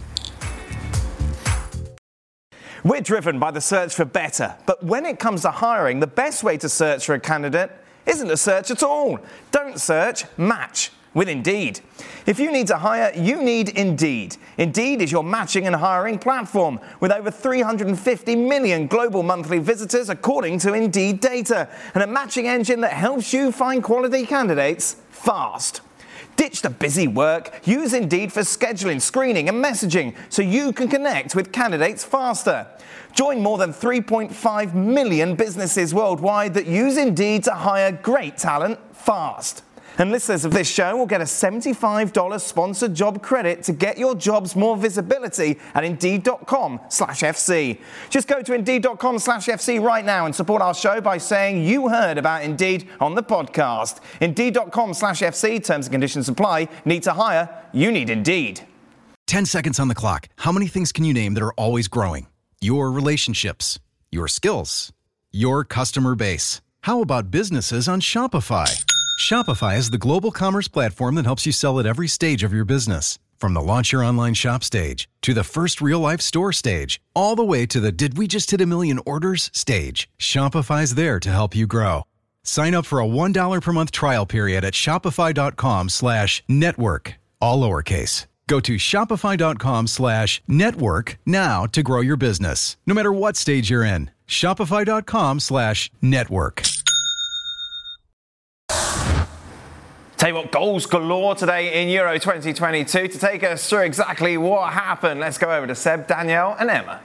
We're driven by the search for better, but when it comes to hiring, the best way to search for a candidate isn't to search at all. Don't search, match with Indeed. If you need to hire, you need Indeed. Indeed is your matching and hiring platform with over three hundred fifty million global monthly visitors according to Indeed data, and a matching engine that helps you find quality candidates fast. Ditch the busy work. Use Indeed for scheduling, screening and messaging so you can connect with candidates faster. Join more than three point five million businesses worldwide that use Indeed to hire great talent fast. And listeners of this show will get a seventy-five dollars sponsored job credit to get your jobs more visibility at Indeed.com slash FC. Just go to Indeed.com slash FC right now and support our show by saying you heard about Indeed on the podcast. Indeed.com slash FC, terms and conditions apply. Need to hire? You need Indeed. ten seconds on the clock. How many things can you name that are always growing? Your relationships, your skills, your customer base. How about businesses on Shopify? Shopify is the global commerce platform that helps you sell at every stage of your business. From the launch your online shop stage, to the first real-life store stage, all the way to the did we just hit a million orders stage. Shopify's there to help you grow. Sign up for a one dollar per month trial period at shopify.com slash network, all lowercase. Go to shopify.com slash network now to grow your business, no matter what stage you're in. Shopify.com slash network. Tell you what, goals galore today in Euro twenty twenty-two. To take us through exactly what happened, let's go over to Seb, Danielle and Emma.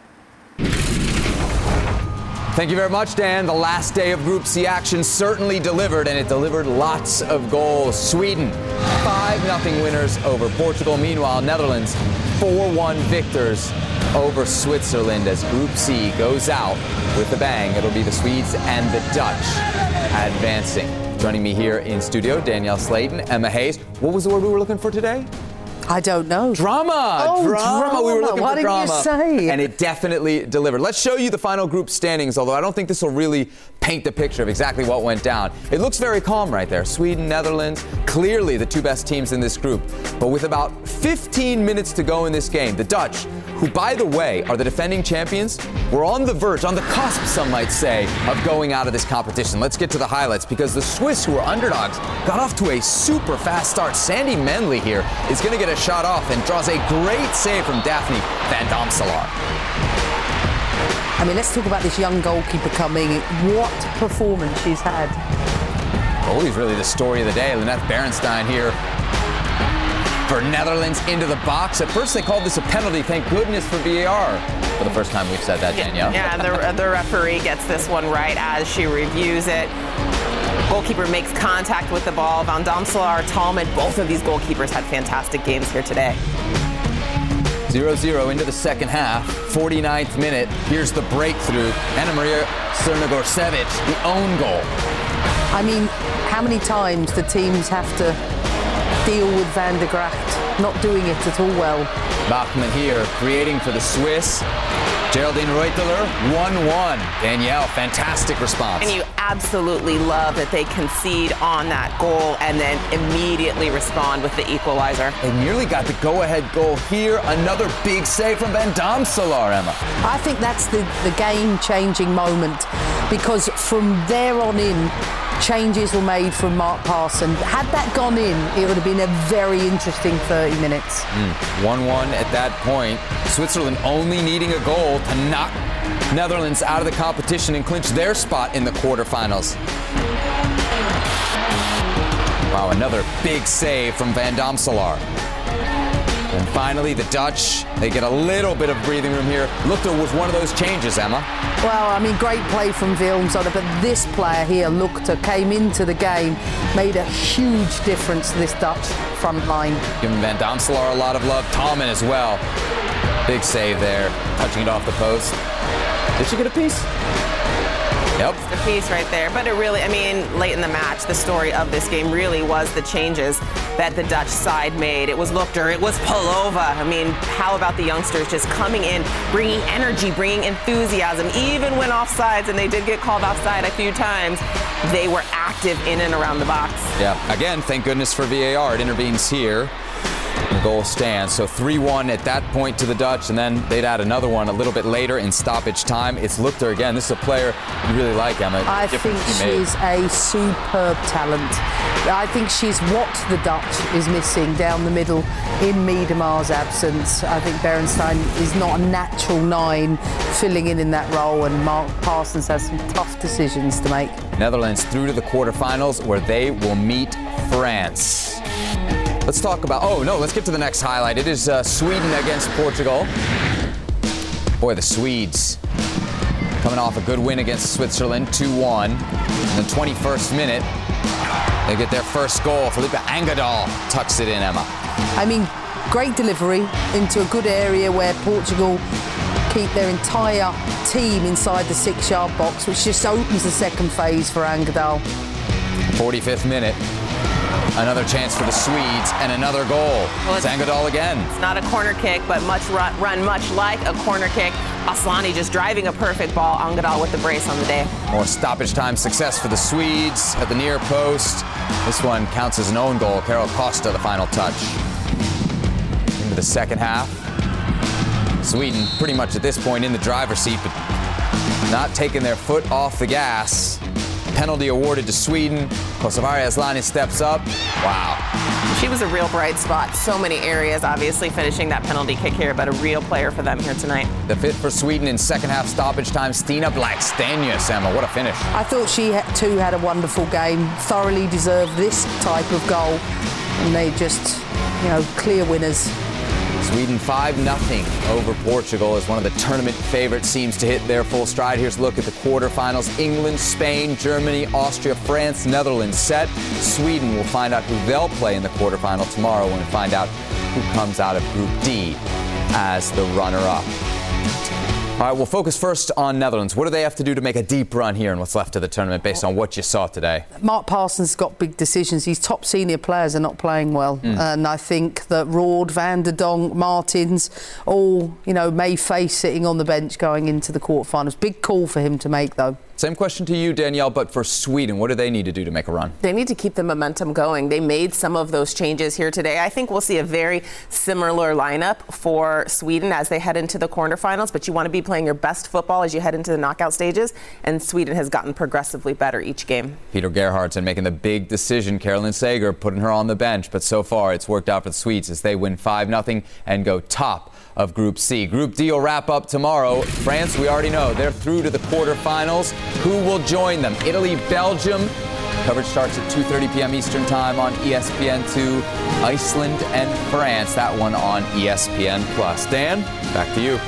Thank you very much, Dan. The last day of Group C action certainly delivered, and it delivered lots of goals. Sweden, five nothing winners over Portugal. Meanwhile, Netherlands, four one victors over Switzerland as Group C goes out with a bang. It'll be the Swedes and the Dutch advancing. Joining me here in studio, Danielle Slayton, Emma Hayes. What was the word we were looking for today? I don't know. Drama! Oh, drama! drama. We were looking Why for didn't drama. you say? And it definitely delivered. Let's show you the final group standings, although I don't think this will really paint the picture of exactly what went down. It looks very calm right there. Sweden, Netherlands, clearly the two best teams in this group. But with about fifteen minutes to go in this game, the Dutch, who, by the way, are the defending champions, were on the verge, on the cusp, some might say, of going out of this competition. Let's get to the highlights, because the Swiss, who are underdogs, got off to a super fast start. Sandy Menley here is going to get a shot off and draws a great save from Daphne van Domselaar. I mean, let's talk about this young goalkeeper coming. What performance she's had. Goalie's really the story of the day. Lynette Berenstein here for Netherlands into the box. At first they called this a penalty. Thank goodness for V A R. For the first time we've said that, Danielle. Yeah, the, the referee gets this one right as she reviews it. Goalkeeper makes contact with the ball. Van Domselaar, Tallman, both of these goalkeepers had fantastic games here today. zero zero into the second half, forty-ninth minute. Here's the breakthrough. Anna Maria Crnogorcevic, the own goal. I mean, how many times do teams have to deal with Van der Gracht not doing it at all well? Bachmann here, creating for the Swiss. Geraldine Reuteler, one one. Danielle, fantastic response. And you absolutely love that they concede on that goal and then immediately respond with the equalizer. They nearly got the go-ahead goal here. Another big save from Van Domselaar, Emma. I think that's the, the game-changing moment, because from there on in, changes were made from Mark Parson. Had that gone in, it would have been a very interesting thirty minutes. one one at that point. Switzerland only needing a goal to knock Netherlands out of the competition and clinch their spot in the quarterfinals. Wow, another big save from Van Domselaar. And finally, the Dutch, they get a little bit of breathing room here. Luchter was one of those changes, Emma. Well, I mean, great play from Wilmsonne, but this player here, Luchter, came into the game, made a huge difference to this Dutch front line. Giving Van Domselaar a lot of love. Tallman as well. Big save there, touching it off the post. Did she get a piece? Yep. The piece right there. But it really, I mean, late in the match, the story of this game really was the changes that the Dutch side made. It was Luchter, it was Palova. I mean, how about the youngsters just coming in, bringing energy, bringing enthusiasm, even when offsides, and they did get called offside a few times, they were active in and around the box. Yeah, again, thank goodness for V A R. It intervenes here. The goal stands. So three one at that point to the Dutch, and then they'd add another one a little bit later in stoppage time. It's Luchter again. This is a player you really like, Emma. I think she's a superb talent. I think she's what the Dutch is missing down the middle in Miedemar's absence. I think Berenstein is not a natural nine filling in in that role, and Mark Parsons has some tough decisions to make. Netherlands through to the quarterfinals where they will meet France. Let's talk about, oh no, let's get to the next highlight. It is uh, Sweden against Portugal. Boy, the Swedes coming off a good win against Switzerland, two one. In the twenty-first minute, they get their first goal. Felipe Angadal tucks it in, Emma. I mean, great delivery into a good area where Portugal keep their entire team inside the six-yard box, which just opens the second phase for Angadal. forty-fifth minute. Another chance for the Swedes and another goal. Well, it's Angadal again. It's not a corner kick, but much run, run much like a corner kick. Aslani just driving a perfect ball. Angadal with the brace on the day. More stoppage time success for the Swedes at the near post. This one counts as an own goal. Carol Costa, the final touch. Into the second half. Sweden pretty much at this point in the driver's seat, but not taking their foot off the gas. Penalty awarded to Sweden. Kosovari Aslani steps up. Wow. She was a real bright spot. So many areas, obviously, finishing that penalty kick here, but a real player for them here tonight. The fifth for Sweden in second half stoppage time. Stina Blackstenius, Emma, what a finish. I thought she too had a wonderful game. Thoroughly deserved this type of goal. And they just, you know, clear winners. Sweden five nothing over Portugal as one of the tournament favorites seems to hit their full stride. Here's a look at the quarterfinals. England, Spain, Germany, Austria, France, Netherlands set. Sweden will find out who they'll play in the quarterfinal tomorrow when we find out who comes out of Group D as the runner-up. All right, we'll focus first on Netherlands. What do they have to do to make a deep run here in what's left of the tournament based on what you saw today? Mark Parsons got big decisions. His top senior players are not playing well. Mm. And I think that Roord, Van der Donk, Martins, all, you know, may face sitting on the bench going into the quarterfinals. Big call for him to make, though. Same question to you, Danielle, but for Sweden, what do they need to do to make a run? They need to keep the momentum going. They made some of those changes here today. I think we'll see a very similar lineup for Sweden as they head into the quarterfinals, but you want to be playing your best football as you head into the knockout stages, and Sweden has gotten progressively better each game. Peter Gerhardsson making the big decision. Carolyn Sager putting her on the bench, but so far it's worked out for the Swedes as they win five nothing and go top of Group C. Group D will wrap up tomorrow. France, we already know, they're through to the quarterfinals. Who will join them? Italy, Belgium. Coverage starts at two thirty p.m. Eastern Time on E S P N two. Iceland and France, that one on E S P N plus. Dan, back to you.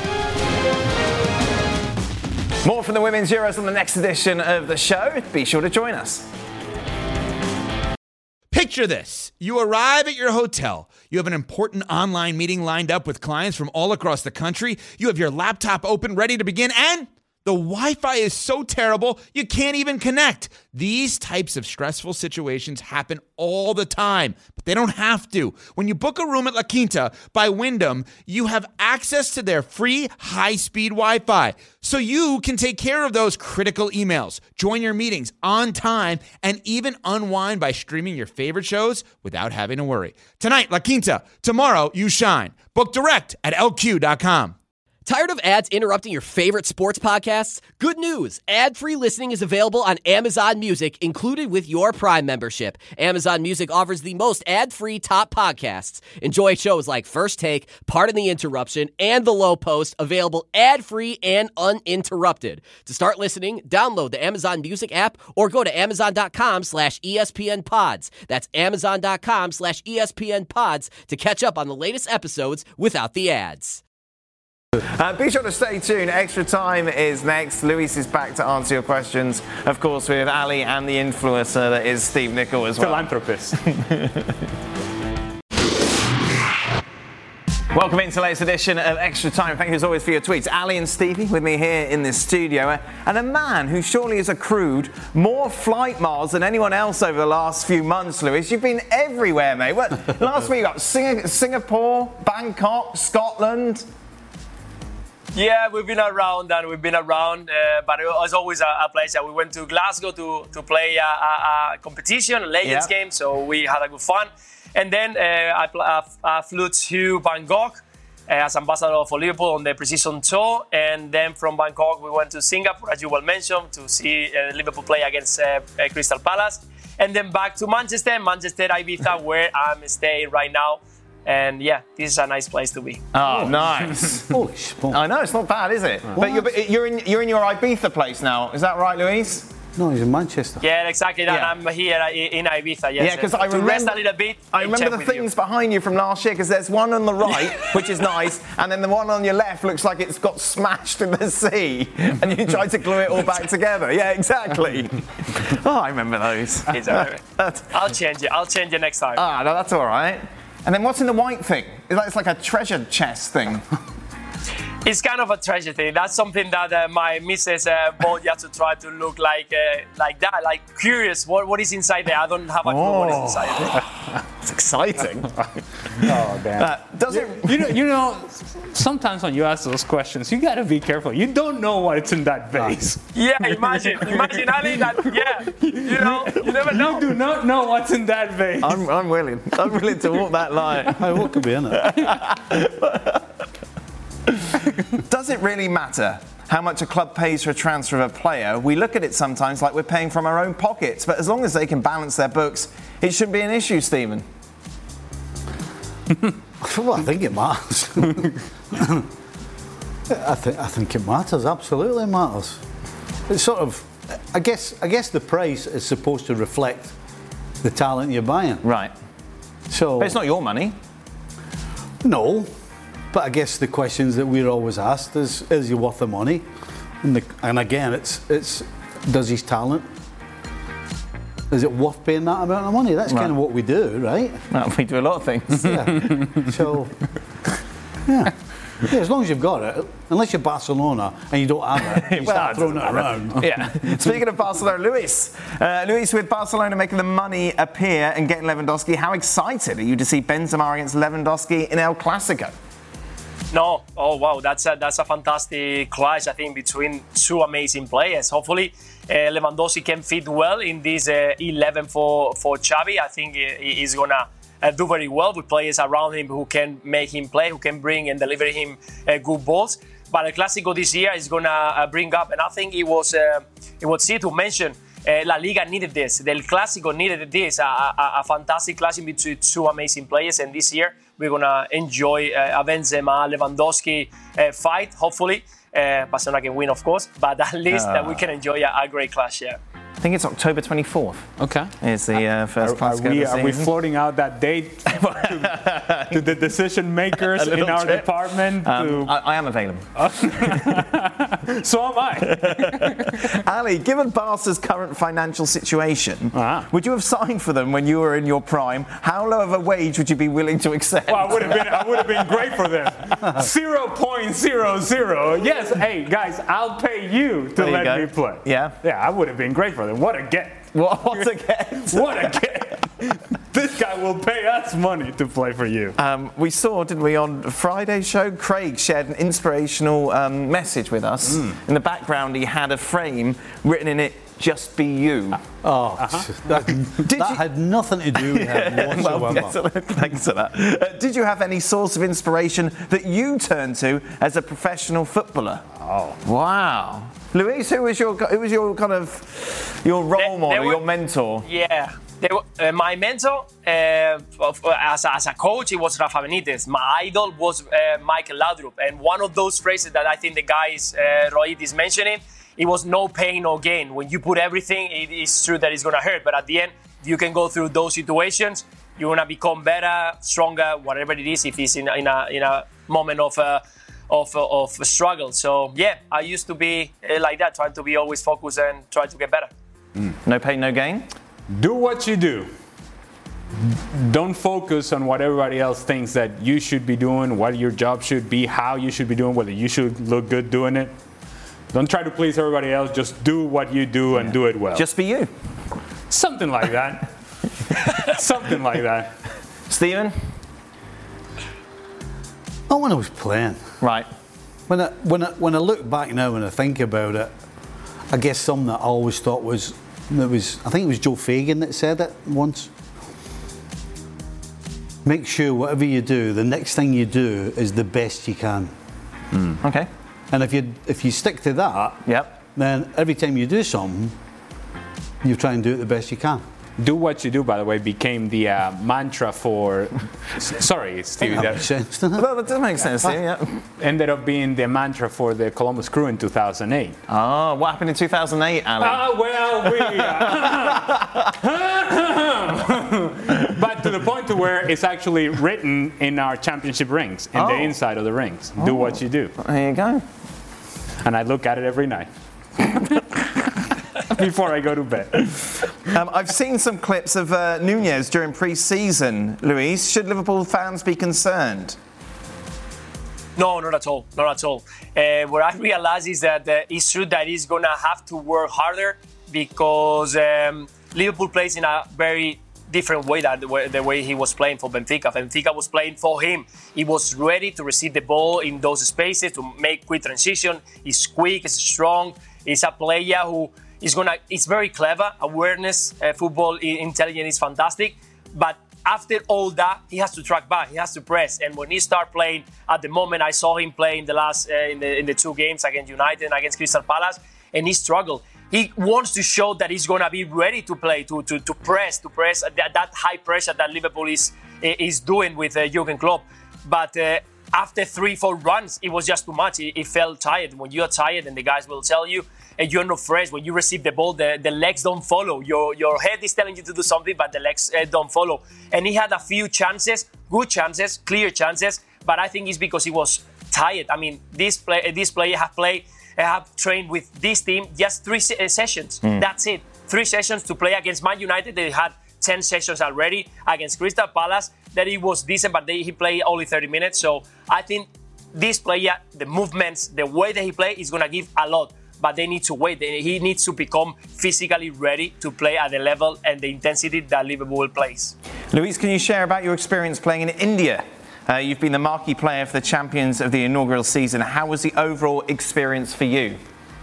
More from the Women's Euros on the next edition of the show. Be sure to join us. Picture this. You arrive at your hotel. You have an important online meeting lined up with clients from all across the country. You have your laptop open, ready to begin, and the Wi-Fi is so terrible, you can't even connect. These types of stressful situations happen all the time, but they don't have to. When you book a room at La Quinta by Wyndham, you have access to their free high-speed Wi-Fi, so you can take care of those critical emails, join your meetings on time, and even unwind by streaming your favorite shows without having to worry. Tonight, La Quinta. Tomorrow, you shine. Book direct at L Q dot com. Tired of ads interrupting your favorite sports podcasts? Good news! Ad-free listening is available on Amazon Music, included with your Prime membership. Amazon Music offers the most ad-free top podcasts. Enjoy shows like First Take, Pardon the Interruption, and The Low Post, available ad-free and uninterrupted. To start listening, download the Amazon Music app or go to amazon.com slash ESPN pods. That's amazon.com slash ESPN pods to catch up on the latest episodes without the ads. Uh, be sure to stay tuned. Extra Time is next. Luis is back to answer your questions, of course, with Ali and the influencer that is Steve Nicol as well. Philanthropist. Welcome into the latest edition of Extra Time. Thank you as always for your tweets. Ali and Stevie with me here in this studio. And a man who surely has accrued more flight miles than anyone else over the last few months, Luis. You've been everywhere, mate. What, last week you got Sing- Singapore, Bangkok, Scotland. Yeah, we've been around and we've been around, uh, but it was always a, a pleasure. We went to Glasgow to, to play a, a, a competition, a Legends yeah. game, so we had a good fun. And then uh, I, I, I flew to Bangkok uh, as ambassador for Liverpool on the pre-season tour. And then from Bangkok, we went to Singapore, as you well mentioned, to see uh, Liverpool play against uh, uh, Crystal Palace. And then back to Manchester, Manchester, Ibiza, where I'm staying right now. And yeah, this is a nice place to be. Oh, oh nice. I know, it's not bad, is it? What? But you're, you're, in, you're in your Ibiza place now. Is that right, Luis? No, he's in Manchester. Yeah, exactly. Yeah. I'm here in Ibiza, yes. Yeah, because I remember, rest a little bit, I remember the things you. behind you from last year, because there's one on the right, which is nice, and then the one on your left looks like it's got smashed in the sea, and you tried to glue it all back together. Yeah, exactly. Oh, I remember those. It's all right. I'll change it. I'll change it next time. Ah, no, that's all right. And then what's in the white thing? It's like a treasure chest thing. It's kind of a treasure thing. That's something that uh, my missus uh, bought just to try to look like uh, like that, like curious. What what is inside there? I don't have a clue oh. what is inside there. It's exciting. Oh damn! Uh, does it? You know, you know. Sometimes when you ask those questions, you gotta be careful. You don't know what's in that vase. Yeah, imagine, imagine Ali that. Yeah, you know, you never know. You do not know what's in that vase. I'm, I'm willing. I'm willing to walk that line. Hey, what could be in it? Does it really matter how much a club pays for a transfer of a player? We look at it sometimes like we're paying from our own pockets, but as long as they can balance their books, it shouldn't be an issue, Stephen. Well, I think it matters. I think I think it matters. Absolutely matters. It's sort of, I guess. I guess the price is supposed to reflect the talent you're buying. Right. So. But it's not your money. No. But I guess the questions that we're always asked is, is he worth the money? And, the, and again, it's it's does his talent, is it worth paying that amount of money? That's right. Kind of what we do, right? Well, we do a lot of things. Yeah. So, yeah. Yeah, as long as you've got it, unless you're Barcelona and you don't have it, you well, start throwing it around. Yeah. Speaking of Barcelona, Luis. Uh, Luis, with Barcelona making the money appear and getting Lewandowski, how excited are you to see Benzema against Lewandowski in El Clasico? No, oh wow, that's a, that's a fantastic clash, I think, between two amazing players. Hopefully, uh, Lewandowski can fit well in this uh, eleven for, for Xavi. I think he, he's going to uh, do very well with players around him who can make him play, who can bring and deliver him uh, good balls. But El Clásico this year is going to uh, bring up, and I think it was, uh, it was easy to mention, uh, La Liga needed this. The El Clásico needed this, a, a, a fantastic clash between two amazing players, and this year, we're going to enjoy uh, a Benzema, Lewandowski uh, fight, hopefully. Uh, Barcelona can win, of course, but at least uh, uh, we can enjoy a, a great clash, yeah. I think it's October twenty-fourth. Okay. Is the uh, first are, class are we, are we floating out that date to, to the decision makers in our trip. department? Um, to... I, I am available. So am I. Ali, given Barca's current financial situation, uh-huh. would you have signed for them when you were in your prime? How low of a wage would you be willing to accept? Well, I would have been. I would have been great for them. Zero point zero zero. Yes. Hey guys, I'll pay you to there let you me play. Yeah. Yeah, I would have been great for them. What a get! What, what a get! What a get! This guy will pay us money to play for you. Um, we saw, didn't we, on Friday's show, Craig shared an inspirational um, message with us. Mm. In the background, he had a frame written in it, just be you. Oh, Uh-huh. that, that had nothing to do with him Well, whatsoever. yes, thanks for that. Uh, did you have any source of inspiration that you turned to as a professional footballer? Oh, wow. Luis, who was your who was your kind of your role They- they model, were- your mentor? Yeah. They, were- uh, my mentor uh, of, uh, as, a, as a coach, it was Rafa Benitez. My idol was uh, Michael Laudrup. And one of those phrases that I think the guys, uh, Rohit is mentioning, it was no pain, no gain. When you put everything, it is true that it's going to hurt. But at the end, you can go through those situations. You're going to become better, stronger, whatever it is, if it's in, in, a, in a moment of, uh, of, uh, of struggle. So, yeah, I used to be uh, like that, trying to be always focused and try to get better. Mm. No pain, no gain? do what you do. Don't focus on what everybody else thinks that you should be doing, what your job should be, how you should be doing, whether you should look good doing it. Don't try to please everybody else. Just do what you do and Yeah. do it well. Just be you. Something like that. Something like that. Stephen? Not when I was playing. Right. When I, when I, when I look back now and I think about it, I guess something that I always thought was, that was, I think it was Joe Fagan that said it once. Make sure whatever you do, the next thing you do is the best you can. Mm. Okay. And if you if you stick to that, yep. then every time you do something, you try and do it the best you can. Do what you do, by the way, became the uh, mantra for. Sorry, Stevie. That That, makes sense, doesn't it? Well, that does make sense, Steve, yeah. ended up being the mantra for the Columbus Crew in two thousand eight. Oh, what happened in two thousand eight, Alan? Ah, well, we. Uh, but to the point to where it's actually written in our championship rings, in Oh. the inside of the rings. Do what you do. There you go. And I look at it every night. Before I go to bed. Um, I've seen some clips of uh, Nunez during pre-season, Luis. Should Liverpool fans be concerned? No, not at all. Not at all. Uh, what I realize is that uh, it's true that he's going to have to work harder because um, Liverpool plays in a very different way than the way, the way he was playing for Benfica. Benfica was playing for him. He was ready to receive the ball in those spaces, to make quick transition. He's quick, he's strong. He's a player who is going to, it's very clever. Awareness, uh, football intelligence is fantastic. But after all that, he has to track back. He has to press. And when he started playing, at the moment I saw him play in the last uh, in the in the two games against United and against Crystal Palace, and he struggled. He wants to show that he's going to be ready to play, to to, to press, to press that, that high pressure that Liverpool is is doing with uh, Jurgen Klopp. But uh, after three, four runs, it was just too much. He, he felt tired. When you're tired, and the guys will tell you, and you're not fresh. When you receive the ball, the, the legs don't follow. Your your head is telling you to do something, but the legs uh, don't follow. And he had a few chances, good chances, clear chances, but I think it's because he was tired. I mean, this play, this player have played, have trained with this team just three se- sessions. Mm. That's it. Three sessions to play against Man United. They had ten sessions already against Crystal Palace. That he was decent, but they, he played only thirty minutes. So I think this player, the movements, the way that he plays is going to give a lot. But they need to wait. He needs to become physically ready to play at the level and the intensity that Liverpool plays. Luis, can you share about your experience playing in India? Uh, you've been the marquee player for the champions of the inaugural season. How was the overall experience for you?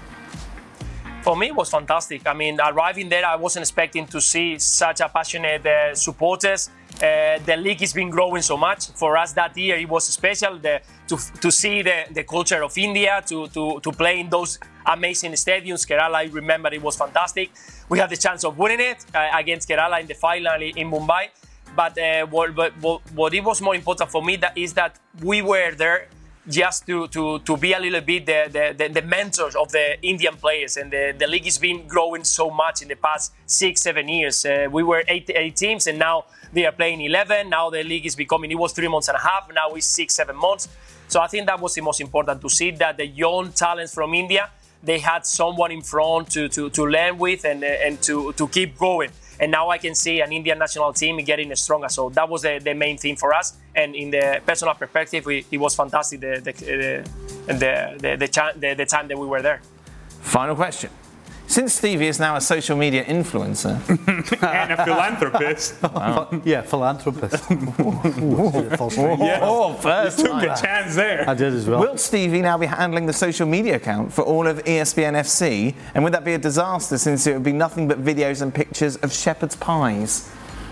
For me, it was fantastic. I mean, arriving there, I wasn't expecting to see such a passionate uh, supporters. Uh, the league has been growing so much. For us that year, it was special the, to to see the, the culture of India, to, to, to play in those amazing stadiums. Kerala, I remember, it was fantastic. We had the chance of winning it uh, against Kerala in the final in Mumbai. But uh, what, what, what it was more important for me that is that we were there just to, to, to be a little bit the, the, the mentors of the Indian players. And the, the league has been growing so much in the past six, seven years. Uh, we were eight, eight teams and now they are playing eleven. Now the league is becoming, it was three months and a half. Now it's six, seven months. So I think that was the most important, to see that the young talents from India, they had someone in front to, to, to learn with and, and to, to keep going. And now I can see an Indian national team getting stronger. So that was the, the main thing for us. And in the personal perspective, we, it was fantastic the the the, the, the, the, the, the time that we were there. Final question. Since Stevie is now a social media influencer and a philanthropist. Wow. Yeah, philanthropist. Yes. Oh, first you took time. a chance there. I did as well. Will Stevie now be handling the social media account for all of E S P N F C? And would that be a disaster since it would be nothing but videos and pictures of shepherd's pies?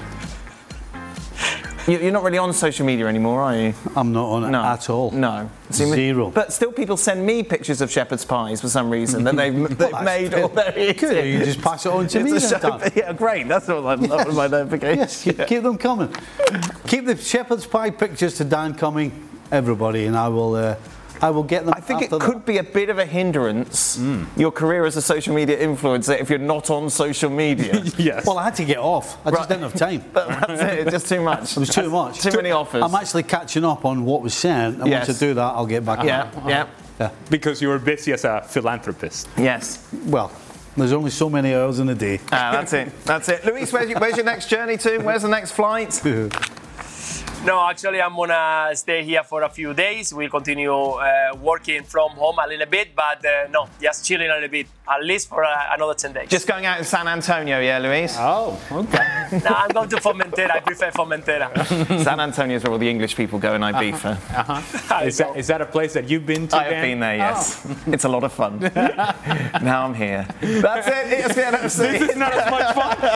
You're not really on social media anymore, are you? I'm not on it No. at all. No. Zero. But still people send me pictures of shepherd's pies for some reason that they've, they've Well, made that's all their good. You just pass it on to It's me a then, show- Dan. Yeah, great. That's what I love with my notifications. Yes, keep, keep them coming. Keep the shepherd's pie pictures to Dan coming, everybody, and I will uh, I will get them I think it after could that. be a bit of a hindrance, your career as a social media influencer, if you're not on social media. Yes. Well, I had to get off. I Right. just didn't have time. But that's it, it's just too much. It was too much. Too many offers. I'm actually catching up on what was sent, and Yes. once I do that, I'll get back Yeah, on. yeah, Yeah. Because you were busy as a philanthropist. yes. Well, there's only so many hours in a day. Ah, that's it. That's it. Luis, where's your, where's your next journey to? Where's the next flight? No, actually, I'm gonna stay here for a few days. We'll continue uh, working from home a little bit, but uh, no, just chilling a little bit, at least for uh, another ten days. Just going out in San Antonio, yeah, Luis? Oh, okay. No, I'm going to Formentera. I prefer Formentera. San Antonio is where all the English people go in Ibiza. Uh-huh. Is that, is that a place that you've been to, I have Dan? been there, yes. It's a lot of fun. Now I'm here. That's it. E S P N F C. This is not as much fun.